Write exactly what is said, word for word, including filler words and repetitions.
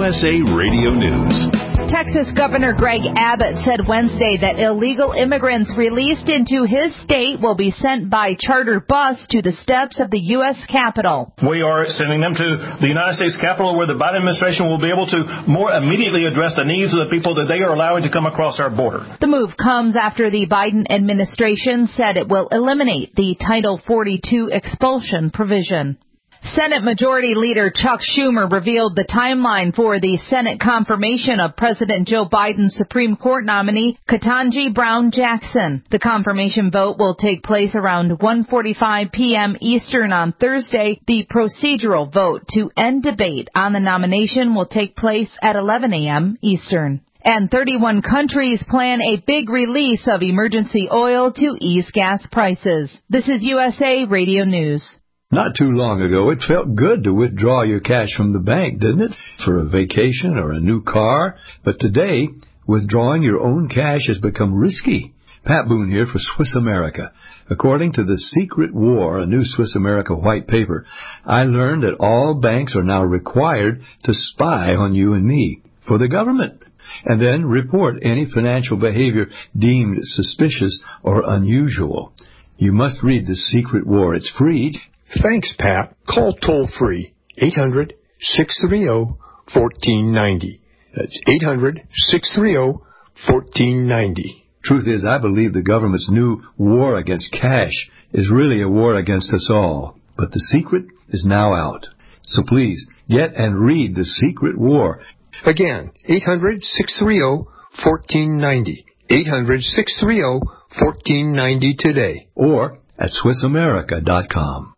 U S A Radio News. Texas Governor Greg Abbott said Wednesday that illegal immigrants released into his state will be sent by charter bus to the steps of the U S Capitol. We are sending them to the United States Capitol, where the Biden administration will be able to more immediately address the needs of the people that they are allowing to come across our border. The move comes after the Biden administration said it will eliminate the Title forty-two expulsion provision. Senate Majority Leader Chuck Schumer revealed the timeline for the Senate confirmation of President Joe Biden's Supreme Court nominee, Ketanji Brown Jackson. The confirmation vote will take place around one forty-five p.m. Eastern on Thursday. The procedural vote to end debate on the nomination will take place at eleven a.m. Eastern. And thirty-one countries plan a big release of emergency oil to ease gas prices. This is U S A Radio News. Not too long ago, it felt good to withdraw your cash from the bank, didn't it? For a vacation or a new car. But today, withdrawing your own cash has become risky. Pat Boone here for Swiss America. According to The Secret War, a new Swiss America white paper, I learned that all banks are now required to spy on you and me for the government, and then report any financial behavior deemed suspicious or unusual. You must read The Secret War. It's free. Thanks, Pat. Call toll-free eight hundred, six three zero, one four nine zero. That's eight hundred, six three zero, one four nine zero. Truth is, I believe the government's new war against cash is really a war against us all. But the secret is now out. So please, get and read The Secret War. Again, eight hundred, six three zero, one four nine zero. eight hundred, six three zero, one four nine zero today. Or at Swiss America dot com.